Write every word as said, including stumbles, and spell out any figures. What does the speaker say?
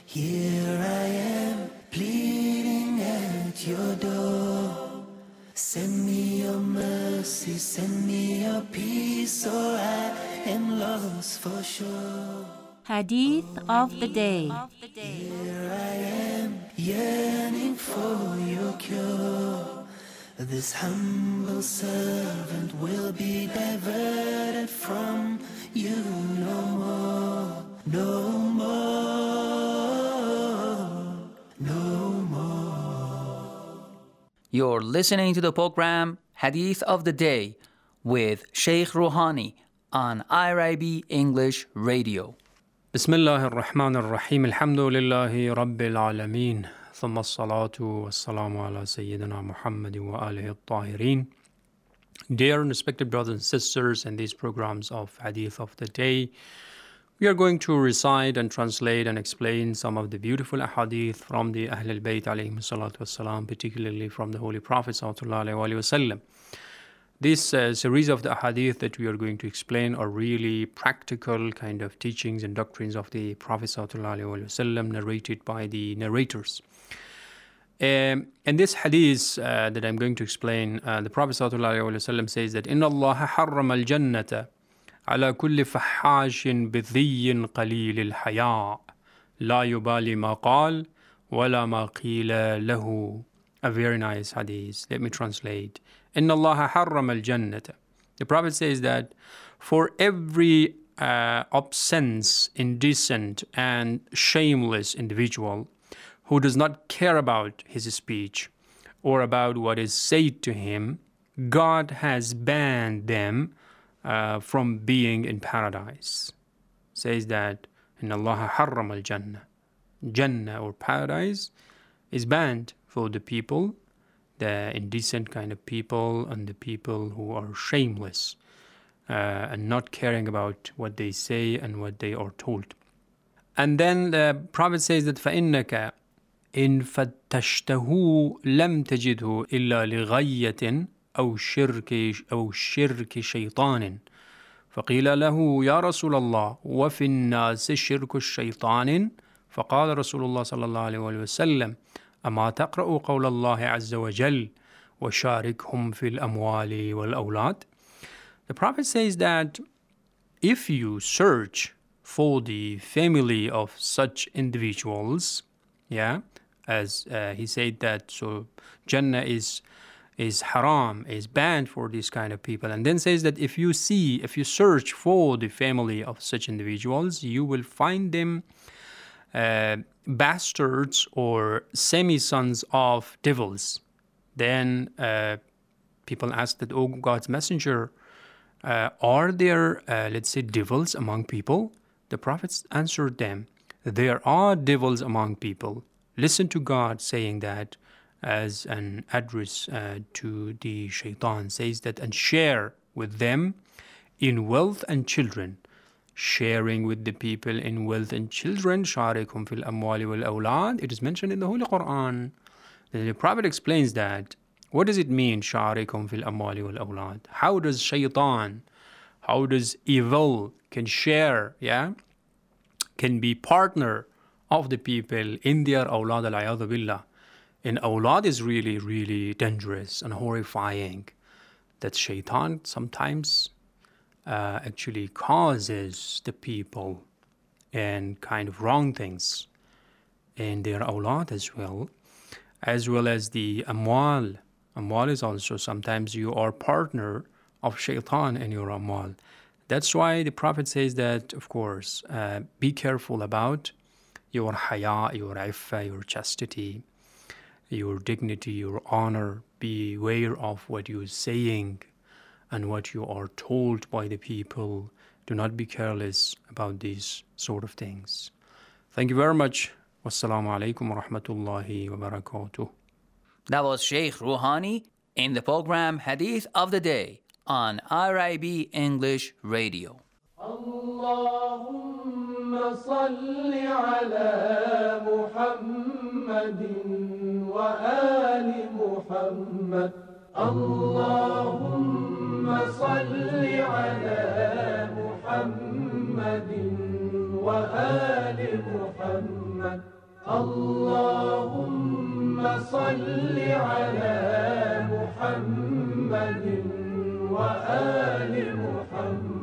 Here I am, pleading at your door. Send me your mercy, send me your peace, or I am lost for sure. Hadith of the day. Here I am, yearning for your cure. This humble servant will be diverted from you no more, no more, no more. You're listening to the program Hadith of the Day with Sheikh Rouhani on I R I B English Radio. بسم الله الرحمن الرحيم الحمد لله رب العالمين ثم الصلاة والسلام على سيدنا محمد وآله الطاهرين. Dear and respected brothers and sisters, in these programs of Hadith of the Day, we are going to recite and translate and explain some of the beautiful ahadith from the Ahl al-Bayt alayhim salatu wassalam, particularly from the Holy Prophet sallallahu alayhi wa sallam. This uh, series of the ahadith that we are going to explain are really practical kind of teachings and doctrines of the Prophet sallallahu alayhi wa sallam, narrated by the narrators. Um, and this hadith uh, that I'm going to explain, uh, the Prophet sallallahu alayhi wa sallam says that إِنَّ اللَّهَ حَرَّمَ الْجَنَّةَ على كل فحاش بذي قليل الحياء لا يبالي ما قال ولا ما قيل له. A very nice hadith. Let me translate. إن الله حرم الجنة. The Prophet says that for every uh, obscene, indecent, and shameless individual who does not care about his speech or about what is said to him, God has banned them uh, from being in paradise. Says that إن الله حرم الجنة. Jannah or paradise is banned for the people, the indecent kind of people, and the people who are shameless uh, and not caring about what they say and what they are told. And then the Prophet says that فَإِنَّكَ إِن فَتَّشْتَهُ لَمْ تَجِدْهُ إِلَّا لِغَيَّةٍ أو شرك أو شرك شيطان فقيل له يا رسول الله وفي الناس شرك الشيطان فقال رسول الله صلى الله عليه وسلم أما تقرأ قول الله عز وجل وشاركهم في الأموال والأولاد. The Prophet says that if you search for the family of such individuals, yeah, as uh, he said that, so Jannah is is haram, is banned for these kind of people, and then says that if you see, if you search for the family of such individuals, you will find them uh, bastards or semi-sons of devils. Then uh, people ask that, oh God's messenger, uh, are there, uh, let's say, devils among people? The prophets answered them, there are devils among people. Listen to God saying that as an address uh, to the shaitan, says that, and share with them in wealth and children. Sharing with the people in wealth and children, شاركهم في الأموال والأولاد. It is mentioned in the Holy Quran. Then the Prophet explains that. What does it mean, شاركهم في الأموال والأولاد? How does shaitan, how does evil can share, yeah, can be partner of the people in their awlad al-ayadhu billah. And awlad is really, really dangerous and horrifying. That shaitan sometimes uh, actually causes the people and kind of wrong things in their awlad as well, as well as the amwal. Amwal is also sometimes you are partner of shaitan in your amwal. That's why the Prophet says that, of course, uh, be careful about your haya, your iffa, your chastity, your dignity, your honor. Be aware of what you're saying and what you are told by the people. Do not be careless about these sort of things. Thank you very much. Wassalamu alaikum wa rahmatullahi wa barakatuh. That was Sheikh Rouhani in the program Hadith of the Day on I R I B English Radio. Allahumma salli ala Muhammadin wa ali Muhammad. Allahumma salli ala Muhammadin wa ali Muhammad. اللهم صل على محمد وآل محمد